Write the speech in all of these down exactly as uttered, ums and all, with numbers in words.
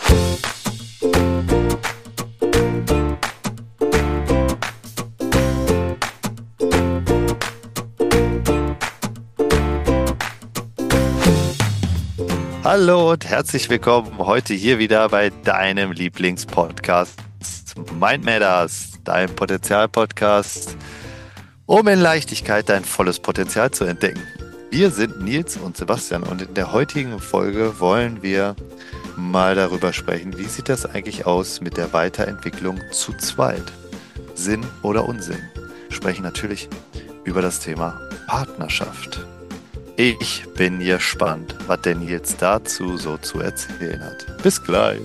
Hallo und herzlich willkommen heute hier wieder bei deinem Lieblingspodcast Mind Matters, deinem Potenzial-Podcast, um in Leichtigkeit dein volles Potenzial zu entdecken. Wir sind Nils und Sebastian und in der heutigen Folge wollen wir mal darüber sprechen, wie sieht das eigentlich aus mit der Weiterentwicklung zu zweit? Sinn oder Unsinn? Wir sprechen natürlich über das Thema Partnerschaft. Ich bin gespannt, was der Nils dazu so zu erzählen hat. Bis gleich.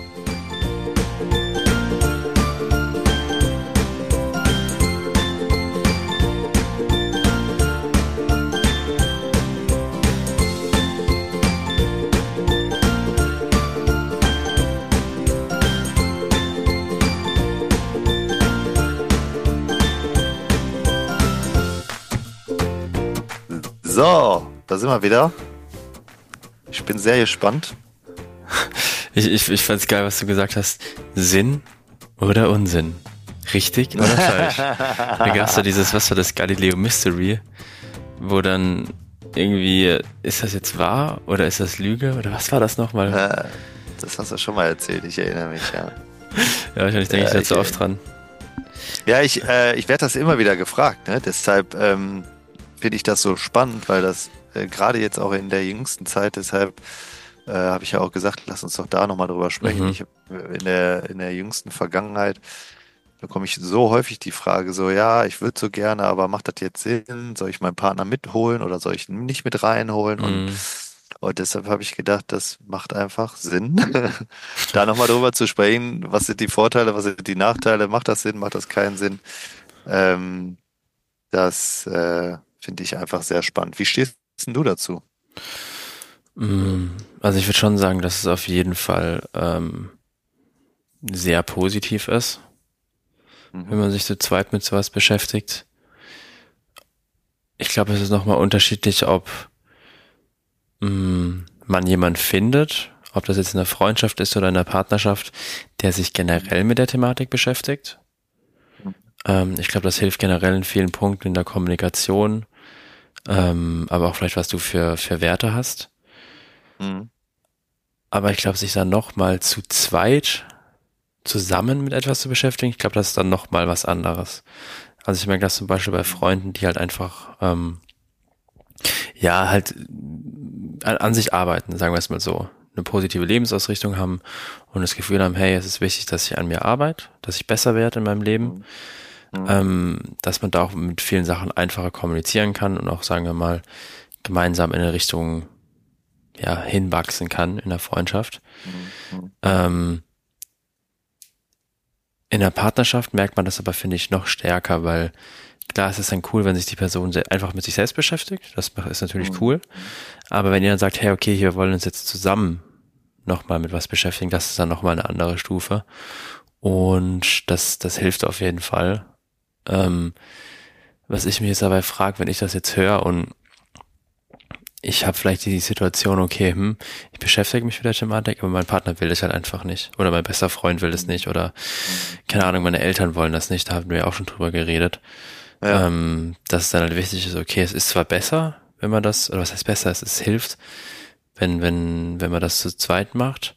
So, da sind wir wieder. Ich bin sehr gespannt. Ich, ich, ich fand's geil, was du gesagt hast. Sinn oder Unsinn? Richtig oder falsch? Da gab's da dieses, was war das, Galileo Mystery, wo dann irgendwie, ist das jetzt wahr oder ist das Lüge oder was war das nochmal? Äh, das hast du schon mal erzählt, ich erinnere mich, ja. Ja, wahrscheinlich denke ja, ich da zu oft dran. Ja, ich, äh, ich werde das immer wieder gefragt, ne? Deshalb ähm, finde ich das so spannend, weil das äh, gerade jetzt auch in der jüngsten Zeit, deshalb äh, habe ich ja auch gesagt, lass uns doch da nochmal drüber sprechen. Mhm. Ich, in, der, in der jüngsten Vergangenheit bekomme ich so häufig die Frage so, ja, ich würde so gerne, aber macht das jetzt Sinn? Soll ich meinen Partner mitholen oder soll ich ihn nicht mit reinholen? Und, Mhm. und deshalb habe ich gedacht, das macht einfach Sinn, da nochmal drüber zu sprechen. Was sind die Vorteile, was sind die Nachteile? Macht das Sinn, macht das keinen Sinn? Ähm, das äh, finde ich einfach sehr spannend. Wie stehst denn du dazu? Also ich würde schon sagen, dass es auf jeden Fall ähm, sehr positiv ist, Mhm. wenn man sich zu zweit mit sowas beschäftigt. Ich glaube, es ist nochmal unterschiedlich, ob mh, man jemand findet, ob das jetzt in einer Freundschaft ist oder in einer Partnerschaft, der sich generell mit der Thematik beschäftigt. Mhm. Ähm, ich glaube, das hilft generell in vielen Punkten in der Kommunikation, ähm, aber auch vielleicht, was du für, für Werte hast. Mhm. Aber ich glaube, sich dann nochmal zu zweit zusammen mit etwas zu beschäftigen, ich glaube, das ist dann nochmal was anderes. Also ich merke das zum Beispiel bei Freunden, die halt einfach, ähm, ja, halt an, an sich arbeiten, sagen wir es mal so, eine positive Lebensausrichtung haben und das Gefühl haben, hey, es ist wichtig, dass ich an mir arbeite, dass ich besser werde in meinem Leben, Mhm. ähm, dass man da auch mit vielen Sachen einfacher kommunizieren kann und auch, sagen wir mal, gemeinsam in eine Richtung, ja, hinwachsen kann in der Freundschaft. Mhm. Ähm, in der Partnerschaft merkt man das aber, finde ich, noch stärker, weil klar, es ist dann cool, wenn sich die Person se- einfach mit sich selbst beschäftigt. Das mach- ist natürlich Mhm. cool. Aber wenn ihr dann sagt, hey, okay, wir wollen uns jetzt zusammen nochmal mit was beschäftigen, das ist dann nochmal eine andere Stufe. Und das, das hilft auf jeden Fall. Ähm, was ich mich jetzt dabei frage, wenn ich das jetzt höre und ich habe vielleicht die Situation, okay, hm, ich beschäftige mich mit der Thematik, aber mein Partner will das halt einfach nicht. Oder mein bester Freund will das nicht. Oder, keine Ahnung, meine Eltern wollen das nicht. Da haben wir ja auch schon drüber geredet. Ja. Ähm, dass es dann halt wichtig ist, okay, es ist zwar besser, wenn man das, oder was heißt besser, es, es hilft, wenn, wenn, wenn man das zu zweit macht.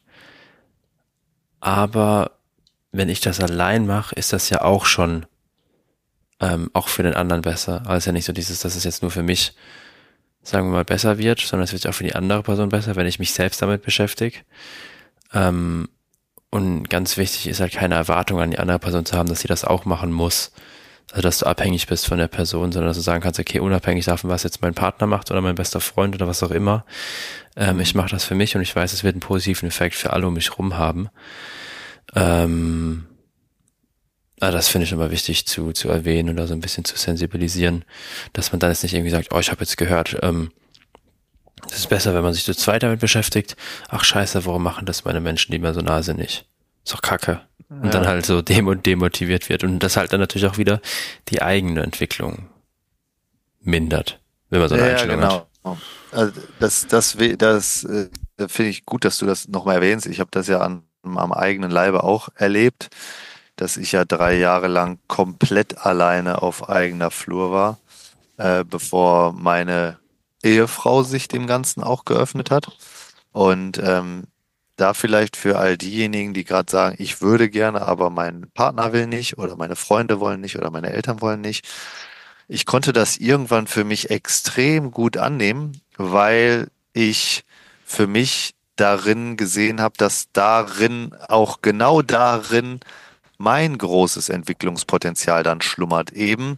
Aber wenn ich das allein mache, ist das ja auch schon ähm, auch für den anderen besser. Also es ist ja nicht so dieses, dass es jetzt nur für mich, sagen wir mal, besser wird, sondern es wird auch für die andere Person besser, wenn ich mich selbst damit beschäftige. Ähm, und ganz wichtig ist halt keine Erwartung an die andere Person zu haben, dass sie das auch machen muss. Also dass du abhängig bist von der Person, sondern dass du sagen kannst, okay, unabhängig davon, was jetzt mein Partner macht oder mein bester Freund oder was auch immer, ähm, ich mache das für mich und ich weiß, es wird einen positiven Effekt für alle um mich rum haben. Ähm, also das finde ich immer wichtig zu zu erwähnen oder so ein bisschen zu sensibilisieren, dass man dann jetzt nicht irgendwie sagt, oh, ich habe jetzt gehört, ähm, es ist besser, wenn man sich zu zweit damit beschäftigt. Ach scheiße, warum machen das meine Menschen, die mir so nahe sind, nicht? Ist doch kacke. Und Ja. dann halt so dem und demotiviert wird. Und das halt dann natürlich auch wieder die eigene Entwicklung mindert, wenn man so eine Ja, Einstellung genau. hat. Also das, das, we- das äh, finde ich gut, dass du das nochmal erwähnst. Ich habe das ja an am eigenen Leibe auch erlebt, dass ich ja drei Jahre lang komplett alleine auf eigener Flur war, äh, bevor meine Ehefrau sich dem Ganzen auch geöffnet hat. Und ähm, da vielleicht für all diejenigen, die gerade sagen, ich würde gerne, aber mein Partner will nicht oder meine Freunde wollen nicht oder meine Eltern wollen nicht. Ich konnte das irgendwann für mich extrem gut annehmen, weil ich für mich darin gesehen habe, dass darin, auch genau darin, mein großes Entwicklungspotenzial dann schlummert. Eben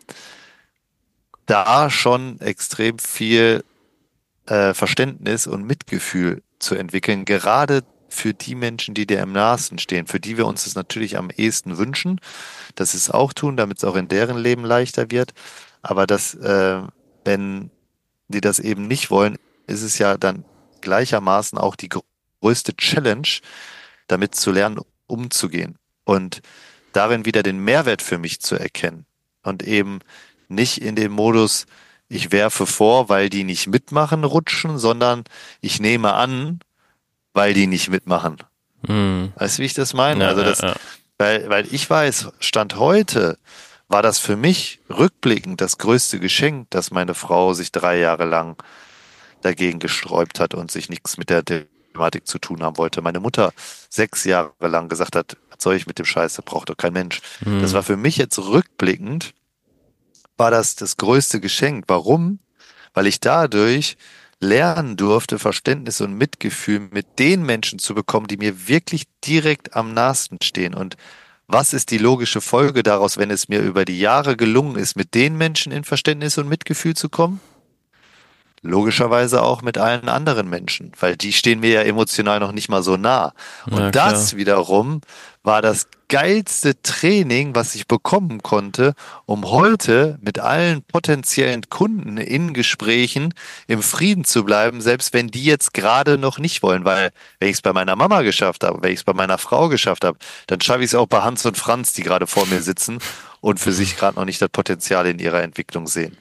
da schon extrem viel äh, Verständnis und Mitgefühl zu entwickeln, gerade für die Menschen, die dir am nahesten stehen, für die wir uns das natürlich am ehesten wünschen, dass sie es auch tun, damit es auch in deren Leben leichter wird. Aber dass, äh, wenn die das eben nicht wollen, ist es ja dann gleichermaßen auch die größte Challenge, damit zu lernen, umzugehen und darin wieder den Mehrwert für mich zu erkennen und eben nicht in dem Modus, ich werfe vor, weil die nicht mitmachen, rutschen, sondern ich nehme an, weil die nicht mitmachen. Hm. Weißt du, wie ich das meine? Ja, Also ja, das, ja. weil, weil ich weiß, Stand heute war das für mich rückblickend das größte Geschenk, dass meine Frau sich drei Jahre lang dagegen gesträubt hat und sich nichts mit der Thematik zu tun haben wollte. Meine Mutter sechs Jahre lang gesagt hat, was soll ich mit dem Scheiß, das braucht doch kein Mensch. Hm. Das war für mich jetzt rückblickend, war das das größte Geschenk. Warum? Weil ich dadurch lernen durfte, Verständnis und Mitgefühl mit den Menschen zu bekommen, die mir wirklich direkt am nahesten stehen. Und was ist die logische Folge daraus, wenn es mir über die Jahre gelungen ist, mit den Menschen in Verständnis und Mitgefühl zu kommen? Logischerweise auch mit allen anderen Menschen, weil die stehen mir ja emotional noch nicht mal so nah. Und Ja, das klar. wiederum war das geilste Training, was ich bekommen konnte, um heute mit allen potenziellen Kunden in Gesprächen im Frieden zu bleiben, selbst wenn die jetzt gerade noch nicht wollen. Weil wenn ich es bei meiner Mama geschafft habe, wenn ich es bei meiner Frau geschafft habe, dann schaffe ich es auch bei Hans und Franz, die gerade vor mir sitzen und für sich gerade noch nicht das Potenzial in ihrer Entwicklung sehen.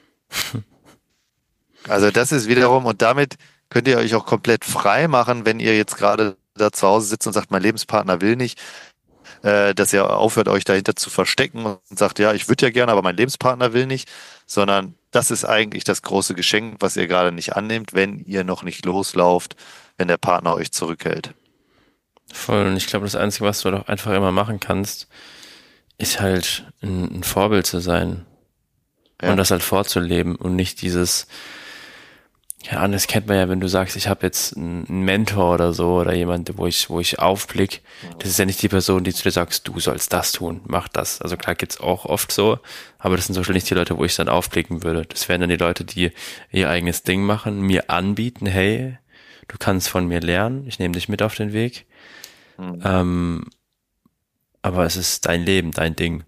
Also das ist wiederum, und damit könnt ihr euch auch komplett frei machen, wenn ihr jetzt gerade da zu Hause sitzt und sagt, mein Lebenspartner will nicht, äh, dass ihr aufhört, euch dahinter zu verstecken und sagt, ja, ich würde ja gerne, aber mein Lebenspartner will nicht, sondern das ist eigentlich das große Geschenk, was ihr gerade nicht annehmt, wenn ihr noch nicht loslauft, wenn der Partner euch zurückhält. Voll. Und ich glaube, das Einzige, was du doch einfach immer machen kannst, ist halt ein, ein Vorbild zu sein. Ja. Und das halt vorzuleben und nicht dieses, ja, das kennt man ja, wenn du sagst, ich habe jetzt einen Mentor oder so oder jemand, wo ich, wo ich aufblick, das ist ja nicht die Person, die zu dir sagst, du sollst das tun, mach das. Also klar gibt's auch oft so, aber das sind zum Beispiel nicht die Leute, wo ich dann aufblicken würde. Das wären dann die Leute, die ihr eigenes Ding machen, mir anbieten, hey, du kannst von mir lernen, ich nehme dich mit auf den Weg. Mhm. Ähm, aber es ist dein Leben, dein Ding.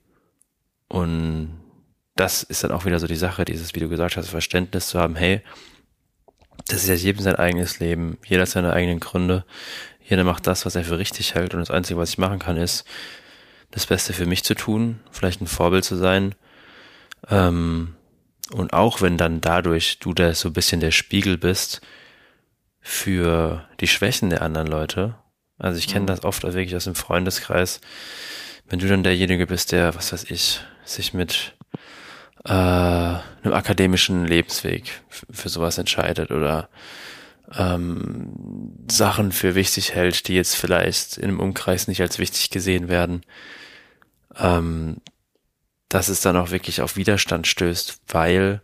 Und das ist dann auch wieder so die Sache, dieses, wie du gesagt hast, Verständnis zu haben, hey, das ist ja jedem sein eigenes Leben, jeder hat seine eigenen Gründe, jeder macht das, was er für richtig hält und das Einzige, was ich machen kann, ist, das Beste für mich zu tun, vielleicht ein Vorbild zu sein, ähm, und auch wenn dann dadurch du da so ein bisschen der Spiegel bist für die Schwächen der anderen Leute, also ich kenne Mhm. das oft auch wirklich aus dem Freundeskreis, wenn du dann derjenige bist, der, was weiß ich, sich mit äh, einem akademischen Lebensweg f- für sowas entscheidet oder ähm, Sachen für wichtig hält, die jetzt vielleicht in einem Umkreis nicht als wichtig gesehen werden, ähm, dass es dann auch wirklich auf Widerstand stößt, weil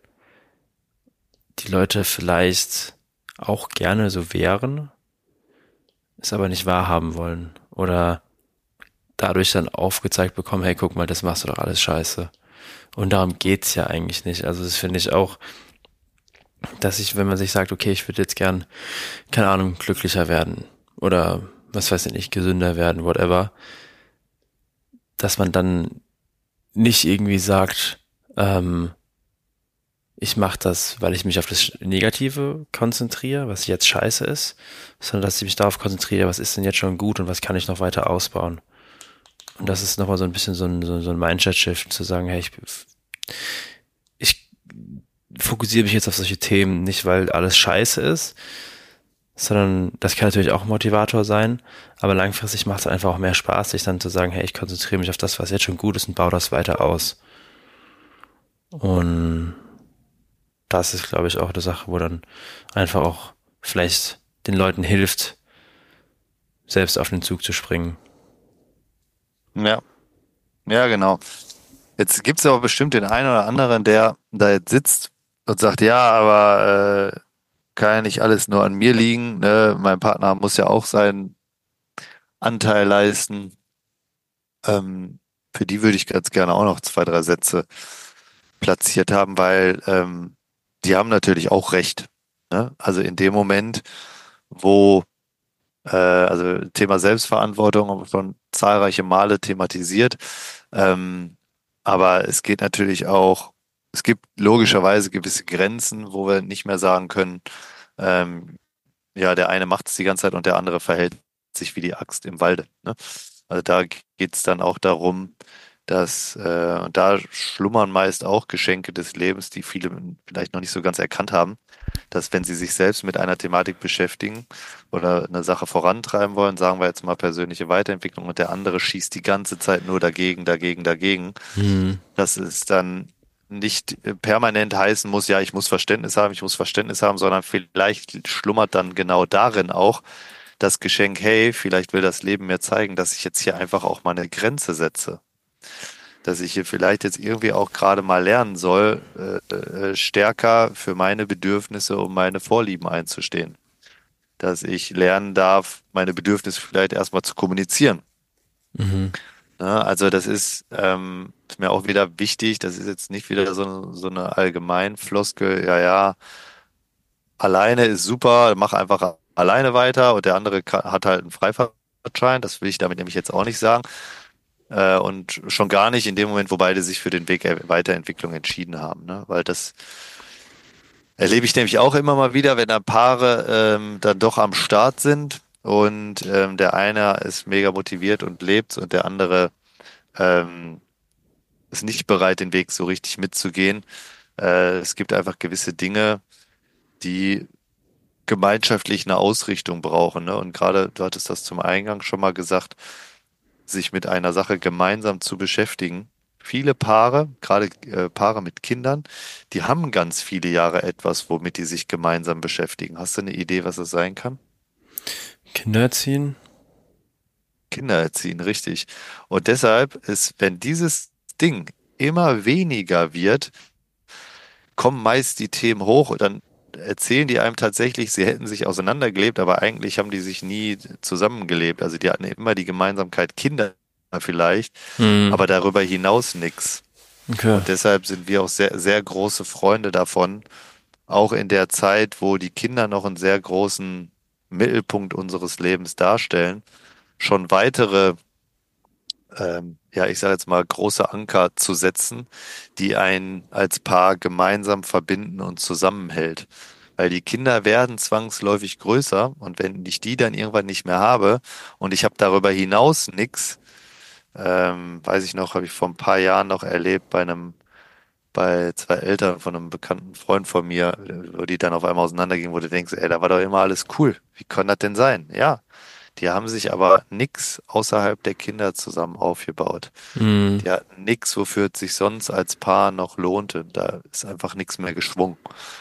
die Leute vielleicht auch gerne so wären, es aber nicht wahrhaben wollen oder dadurch dann aufgezeigt bekommen, hey, guck mal, das machst du doch alles scheiße. Und darum geht's ja eigentlich nicht. Also das finde ich auch, dass ich, wenn man sich sagt, okay, ich würde jetzt gern, keine Ahnung, glücklicher werden oder was weiß ich nicht, gesünder werden, whatever, dass man dann nicht irgendwie sagt, ähm, ich mache das, weil ich mich auf das Negative konzentriere, was jetzt scheiße ist, sondern dass ich mich darauf konzentriere, was ist denn jetzt schon gut und was kann ich noch weiter ausbauen. Und das ist nochmal so ein bisschen so ein, so, so ein Mindset-Shift, zu sagen, hey, ich, ich fokussiere mich jetzt auf solche Themen, nicht weil alles scheiße ist, sondern das kann natürlich auch ein Motivator sein, aber langfristig macht es einfach auch mehr Spaß, sich dann zu sagen, hey, ich konzentriere mich auf das, was jetzt schon gut ist und baue das weiter aus. Und das ist, glaube ich, auch eine Sache, wo dann einfach auch vielleicht den Leuten hilft, selbst auf den Zug zu springen. Ja, ja, genau. Jetzt gibt es aber bestimmt den einen oder anderen, der da jetzt sitzt und sagt, ja, aber äh, kann ja nicht alles nur an mir liegen. Ne? Mein Partner muss ja auch seinen Anteil leisten. Ähm, für die würde ich ganz gerne auch noch zwei, drei Sätze platziert haben, weil ähm, die haben natürlich auch recht. Ne? Also in dem Moment, wo, äh, also Thema Selbstverantwortung haben wir schon zahlreiche Male thematisiert, ähm, aber es geht natürlich auch, es gibt logischerweise gewisse Grenzen, wo wir nicht mehr sagen können, ähm, ja, der eine macht es die ganze Zeit und der andere verhält sich wie die Axt im Walde. Ne? Also da geht es dann auch darum, dass, äh, und da schlummern meist auch Geschenke des Lebens, die viele vielleicht noch nicht so ganz erkannt haben, dass wenn sie sich selbst mit einer Thematik beschäftigen oder eine Sache vorantreiben wollen, sagen wir jetzt mal persönliche Weiterentwicklung und der andere schießt die ganze Zeit nur dagegen, dagegen, dagegen, Hm. dass es dann nicht permanent heißen muss, ja, ich muss Verständnis haben, ich muss Verständnis haben, sondern vielleicht schlummert dann genau darin auch das Geschenk, hey, vielleicht will das Leben mir zeigen, dass ich jetzt hier einfach auch mal eine Grenze setze. Dass ich hier vielleicht jetzt irgendwie auch gerade mal lernen soll, äh, äh, stärker für meine Bedürfnisse und meine Vorlieben einzustehen. Dass ich lernen darf, meine Bedürfnisse vielleicht erstmal zu kommunizieren. Mhm. Ne? Also das ist, ähm, ist mir auch wieder wichtig, das ist jetzt nicht wieder so, so eine Allgemeinfloskel, ja, ja, alleine ist super, mach einfach alleine weiter und der andere ka- hat halt einen Freifahrtschein, das will ich damit nämlich jetzt auch nicht sagen. Äh, und schon gar nicht in dem Moment, wo beide sich für den Weg der Weiterentwicklung entschieden haben, ne? Weil das erlebe ich nämlich auch immer mal wieder, wenn da Paare ähm, dann doch am Start sind und ähm, der eine ist mega motiviert und lebt und der andere ähm, ist nicht bereit, den Weg so richtig mitzugehen. Äh, es gibt einfach gewisse Dinge, die gemeinschaftlich eine Ausrichtung brauchen, ne? Und gerade, du hattest das zum Eingang schon mal gesagt, sich mit einer Sache gemeinsam zu beschäftigen. Viele Paare, gerade äh, Paare mit Kindern, die haben ganz viele Jahre etwas, womit die sich gemeinsam beschäftigen. Hast du eine Idee, was es sein kann? Kinder erziehen? Kinder erziehen, richtig. Und deshalb ist, wenn dieses Ding immer weniger wird, kommen meist die Themen hoch und dann erzählen die einem tatsächlich, sie hätten sich auseinandergelebt, aber eigentlich haben die sich nie zusammengelebt. Also die hatten immer die Gemeinsamkeit Kinder vielleicht, Mhm. aber darüber hinaus nichts. Okay. Und deshalb sind wir auch sehr, sehr große Freunde davon, auch in der Zeit, wo die Kinder noch einen sehr großen Mittelpunkt unseres Lebens darstellen, schon weitere, ähm, ja, ich sage jetzt mal, große Anker zu setzen, die einen als Paar gemeinsam verbinden und zusammenhält. Weil die Kinder werden zwangsläufig größer und wenn ich die dann irgendwann nicht mehr habe und ich habe darüber hinaus nichts, ähm, weiß ich noch, habe ich vor ein paar Jahren noch erlebt bei einem, bei zwei Eltern von einem bekannten Freund von mir, wo die dann auf einmal auseinandergingen, wo du denkst, ey, da war doch immer alles cool. Wie kann das denn sein? Ja, die haben sich aber nix außerhalb der Kinder zusammen aufgebaut. Mhm. Die hatten nix, wofür es sich sonst als Paar noch lohnte. Da ist einfach nichts mehr geschwungen.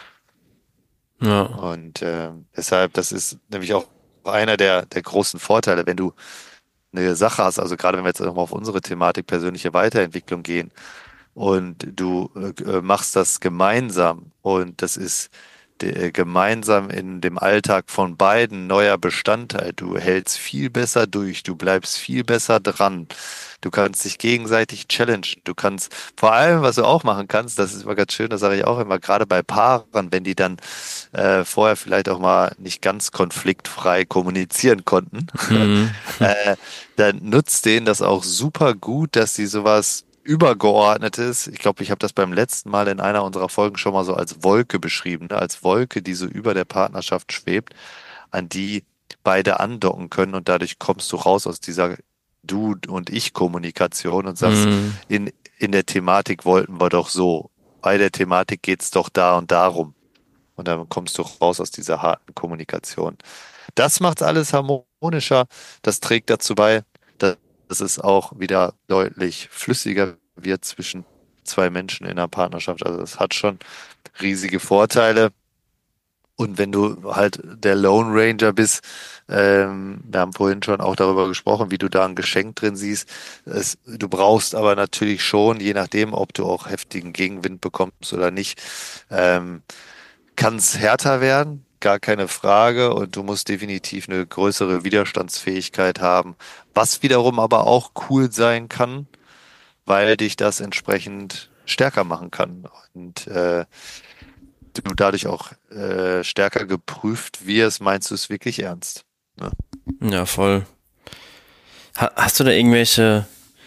Ja. Und äh, deshalb, das ist nämlich auch einer der, der großen Vorteile, wenn du eine Sache hast, also gerade wenn wir jetzt nochmal auf unsere Thematik persönliche Weiterentwicklung gehen und du äh, machst das gemeinsam und das ist de- gemeinsam in dem Alltag von beiden neuer Bestandteil. Du hältst viel besser durch, du bleibst viel besser dran. Du kannst dich gegenseitig challengen. Du kannst vor allem, was du auch machen kannst, das ist immer ganz schön, das sage ich auch immer, gerade bei Paaren, wenn die dann äh, vorher vielleicht auch mal nicht ganz konfliktfrei kommunizieren konnten, Mhm. äh, dann nutzt denen das auch super gut, dass sie sowas Übergeordnetes, ich glaube, ich habe das beim letzten Mal in einer unserer Folgen schon mal so als Wolke beschrieben, ne? Als Wolke, die so über der Partnerschaft schwebt, an die beide andocken können und dadurch kommst du raus aus dieser Du- und Ich-Kommunikation und sagst, Mhm. in, in der Thematik wollten wir doch so, bei der Thematik geht's doch da und darum. Und dann kommst du raus aus dieser harten Kommunikation. Das macht alles harmonischer. Das trägt dazu bei, dass es auch wieder deutlich flüssiger wird zwischen zwei Menschen in einer Partnerschaft. Also es hat schon riesige Vorteile. Und wenn du halt der Lone Ranger bist, ähm, wir haben vorhin schon auch darüber gesprochen, wie du da ein Geschenk drin siehst. Es, du brauchst aber natürlich schon, je nachdem, ob du auch heftigen Gegenwind bekommst oder nicht, ähm, kann es härter werden, gar keine Frage. Und du musst definitiv eine größere Widerstandsfähigkeit haben, was wiederum aber auch cool sein kann, weil dich das entsprechend stärker machen kann. Und äh, du dadurch auch äh, stärker geprüft wirst, meinst du es wirklich ernst? Ne? Ja, voll. Ha- hast du da irgendwelche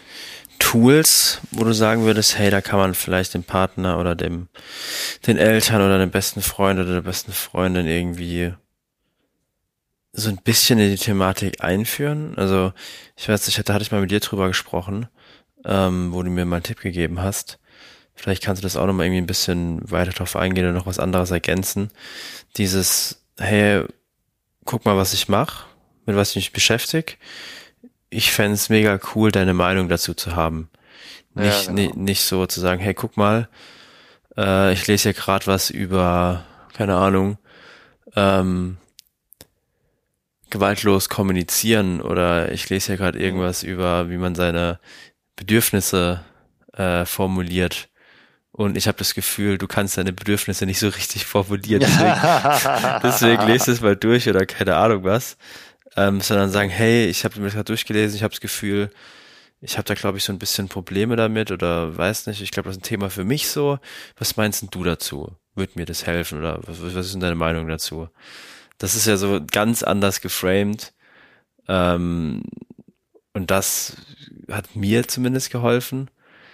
Tools, wo du sagen würdest, hey, da kann man vielleicht dem Partner oder dem, den Eltern oder dem besten Freund oder der besten Freundin irgendwie so ein bisschen in die Thematik einführen? Also, ich weiß nicht, da hatte ich mal mit dir drüber gesprochen, ähm, wo du mir mal einen Tipp gegeben hast. Vielleicht kannst du das auch nochmal irgendwie ein bisschen weiter drauf eingehen oder noch was anderes ergänzen. Dieses, hey, guck mal, was ich mache, mit was ich mich beschäftige. Ich fände es mega cool, deine Meinung dazu zu haben. Nicht, Ja, ni- genau. nicht so zu sagen, hey, guck mal, äh, ich lese hier gerade was über, keine Ahnung, ähm, gewaltlos kommunizieren oder ich lese hier gerade Mhm. irgendwas über, wie man seine Bedürfnisse äh, formuliert. Und ich habe das Gefühl, du kannst deine Bedürfnisse nicht so richtig formulieren. Deswegen, deswegen lest es mal durch oder keine Ahnung was. Ähm, sondern sagen, hey, ich habe mir das gerade durchgelesen, ich habe das Gefühl, ich habe da, glaube ich, so ein bisschen Probleme damit oder weiß nicht, ich glaube, das ist ein Thema für mich so. Was meinst denn du dazu? Wird mir das helfen oder was, was ist denn deine Meinung dazu? Das ist ja so ganz anders geframed. Ähm, und das hat mir zumindest geholfen.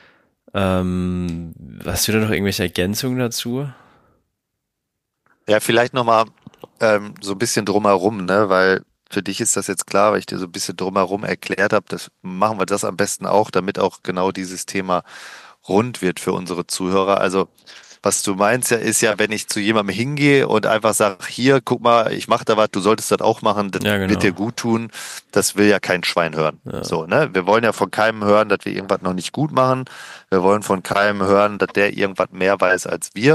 Ähm, hast du da noch irgendwelche Ergänzungen dazu? Ja, vielleicht nochmal ähm, so ein bisschen drumherum, ne? Weil für dich ist das jetzt klar, weil ich dir so ein bisschen drumherum erklärt habe. Das machen wir das am besten auch, damit auch genau dieses Thema rund wird für unsere Zuhörer. Also was du meinst ja, ist ja, wenn ich zu jemandem hingehe und einfach sage, hier, guck mal, ich mache da was, du solltest das auch machen, das Ja, wird dir genau. gut tun. Das will ja kein Schwein hören. Ja. So, ne? Wir wollen ja von keinem hören, dass wir irgendwas noch nicht gut machen. Wir wollen von keinem hören, dass der irgendwas mehr weiß als wir.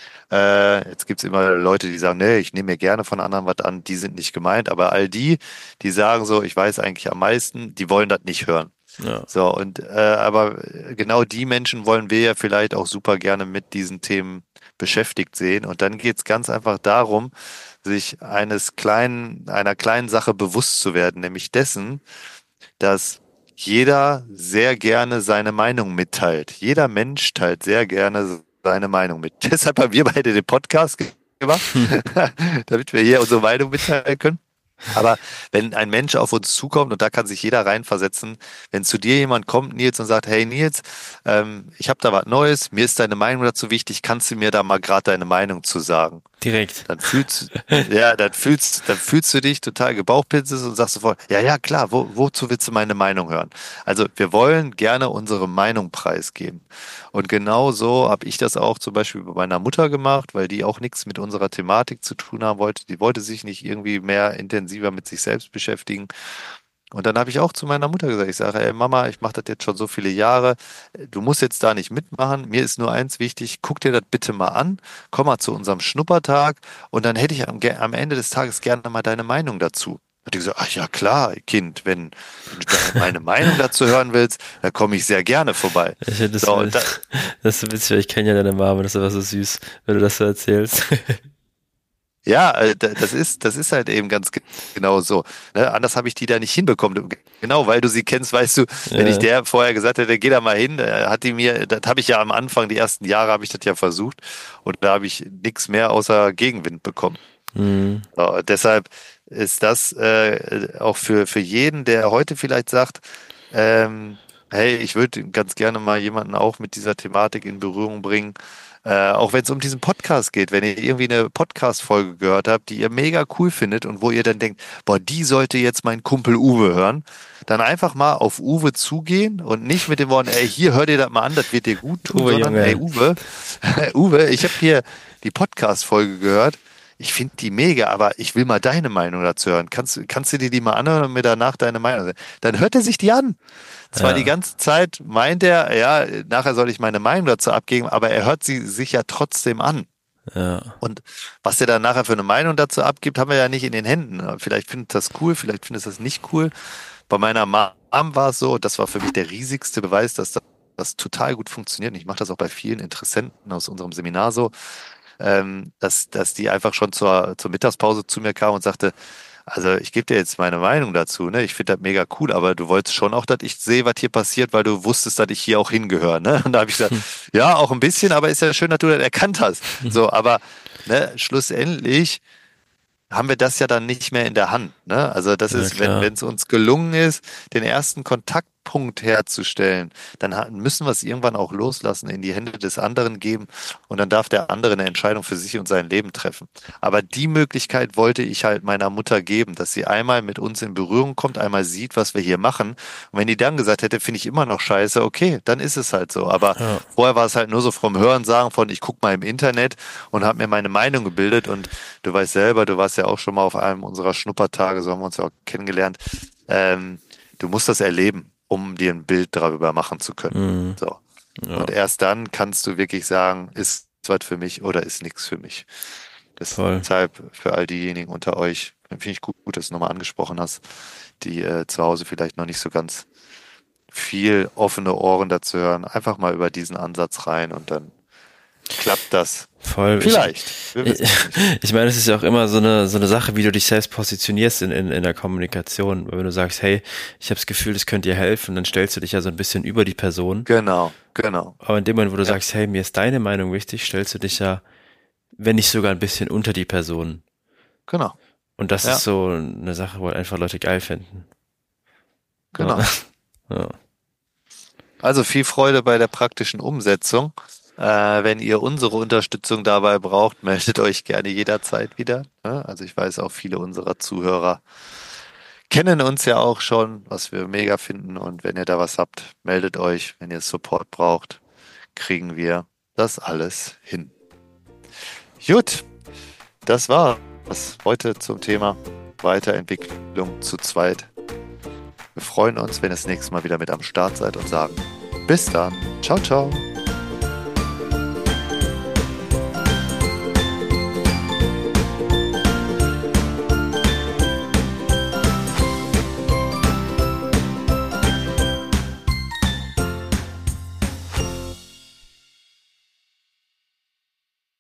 Äh, jetzt gibt's immer Leute, die sagen, nee, ich nehme mir gerne von anderen was an, die sind nicht gemeint. Aber all die, die sagen so, ich weiß eigentlich am meisten, die wollen das nicht hören. Ja. So, und äh, aber genau die Menschen wollen wir ja vielleicht auch super gerne mit diesen Themen beschäftigt sehen. Und dann geht's ganz einfach darum, sich eines kleinen, einer kleinen Sache bewusst zu werden, nämlich dessen, dass jeder sehr gerne seine Meinung mitteilt. Jeder Mensch teilt sehr gerne seine Meinung mit. Deshalb haben wir beide den Podcast gemacht, damit wir hier unsere Meinung mitteilen können. Aber wenn ein Mensch auf uns zukommt, und da kann sich jeder reinversetzen, wenn zu dir jemand kommt, Nils, und sagt, hey Nils, ähm, ich habe da was Neues, mir ist deine Meinung dazu wichtig, kannst du mir da mal gerade deine Meinung zu sagen? Direkt. Dann fühlst, ja, dann fühlst, dann fühlst du dich total gebauchpinselt und sagst sofort, ja, ja, klar, wo, wozu willst du meine Meinung hören? Also wir wollen gerne unsere Meinung preisgeben. Und genau so habe ich das auch zum Beispiel bei meiner Mutter gemacht, weil die auch nichts mit unserer Thematik zu tun haben wollte. Die wollte sich nicht irgendwie mehr intensiver mit sich selbst beschäftigen. Und dann habe ich auch zu meiner Mutter gesagt, ich sage, ey Mama, ich mache das jetzt schon so viele Jahre, du musst jetzt da nicht mitmachen, mir ist nur eins wichtig, guck dir das bitte mal an, komm mal zu unserem Schnuppertag und dann hätte ich am, ge- am Ende des Tages gerne mal deine Meinung dazu. Hat die gesagt, ach ja klar, Kind, wenn, wenn du da meine Meinung dazu hören willst, dann komme ich sehr gerne vorbei. Ich finde das, So, und da, das ist so witzig, weil ich kenne ja deine Mama, das ist aber so süß, wenn du das so erzählst. ja, äh, da- das ist, das ist halt eben ganz ge- genau so. Ne? Anders habe ich die da nicht hinbekommen. Genau, weil du sie kennst, weißt du, wenn ich Ja. der vorher gesagt hätte, geh da mal hin, äh, hat die mir, das habe ich ja am Anfang, die ersten Jahre habe ich das ja versucht und da habe ich nichts mehr außer Gegenwind bekommen. Hm. So, deshalb ist das äh, auch für, für jeden, der heute vielleicht sagt, ähm, hey, ich würde ganz gerne mal jemanden auch mit dieser Thematik in Berührung bringen, Äh, auch wenn es um diesen Podcast geht, wenn ihr irgendwie eine Podcast-Folge gehört habt, die ihr mega cool findet und wo ihr dann denkt, boah, die sollte jetzt mein Kumpel Uwe hören, dann einfach mal auf Uwe zugehen und nicht mit den Worten, ey, hier, hör dir das mal an, das wird dir gut tun, Uwe, sondern, Junge. ey, Uwe, Uwe, ich habe hier die Podcast-Folge gehört, ich finde die mega, aber ich will mal deine Meinung dazu hören. Kannst, kannst du dir die mal anhören und mir danach deine Meinung sagen? Dann hört er sich die an. Zwar Ja. die ganze Zeit meint er, ja, nachher soll ich meine Meinung dazu abgeben, aber er hört sie sich ja trotzdem an. Ja. Und was er dann nachher für eine Meinung dazu abgibt, haben wir ja nicht in den Händen. Vielleicht findet das cool, vielleicht findet das nicht cool. Bei meiner Mom war es so, das war für mich der riesigste Beweis, dass das, das total gut funktioniert. Und ich mache das auch bei vielen Interessenten aus unserem Seminar so, ähm, dass, dass die einfach schon zur, zur Mittagspause zu mir kam und sagte, also ich gebe dir jetzt meine Meinung dazu, ne? Ich finde das mega cool, aber du wolltest schon auch, dass ich sehe, was hier passiert, weil du wusstest, dass ich hier auch hingehöre, ne? Und da habe ich gesagt, ja, auch ein bisschen, aber ist ja schön, dass du das erkannt hast. So, aber ne, schlussendlich haben wir das ja dann nicht mehr in der Hand, ne? Also das Ja, ist, wenn klar. wenn es uns gelungen ist, den ersten Kontaktpunkt herzustellen, dann ha- müssen wir es irgendwann auch loslassen, in die Hände des anderen geben und dann darf der andere eine Entscheidung für sich und sein Leben treffen. Aber die Möglichkeit wollte ich halt meiner Mutter geben, dass sie einmal mit uns in Berührung kommt, einmal sieht, was wir hier machen. Und wenn die dann gesagt hätte, finde ich immer noch scheiße, okay, dann ist es halt so. Aber Ja. vorher war es halt nur so vom Hörensagen von, ich guck mal im Internet und habe mir meine Meinung gebildet und du weißt selber, du warst ja auch schon mal auf einem unserer Schnuppertage, so haben wir uns ja auch kennengelernt. Ähm, du musst das erleben, um dir ein Bild darüber machen zu können. Mhm. So. Ja. Und erst dann kannst du wirklich sagen, ist was für mich oder ist nichts für mich. Voll. Deshalb für all diejenigen unter euch, finde ich gut, dass du nochmal angesprochen hast, die äh, zu Hause vielleicht noch nicht so ganz viel offene Ohren dazu hören. Einfach mal über diesen Ansatz rein und dann klappt das. Voll. Vielleicht. Wir Ich, wissen es nicht. ich meine, es ist ja auch immer so eine so eine Sache, wie du dich selbst positionierst in, in, in der Kommunikation. Weil wenn du sagst, hey, ich habe das Gefühl, das könnte dir helfen, dann stellst du dich ja so ein bisschen über die Person. Genau, genau. Aber in dem Moment, wo du Ja. sagst, hey, mir ist deine Meinung wichtig, stellst du dich ja, wenn nicht sogar ein bisschen unter die Person. Genau, Und das Ja. ist so eine Sache, wo einfach Leute geil finden. genau. Ja. Ja. Also viel Freude bei der praktischen Umsetzung. Äh, wenn ihr unsere Unterstützung dabei braucht, meldet euch gerne jederzeit wieder. Ne? Also ich weiß auch, viele unserer Zuhörer kennen uns ja auch schon, was wir mega finden. Und wenn ihr da was habt, meldet euch. Wenn ihr Support braucht, kriegen wir das alles hin. Gut, das war was heute zum Thema Weiterentwicklung zu zweit. Wir freuen uns, wenn ihr das nächste Mal wieder mit am Start seid und sagen bis dann. Ciao, ciao.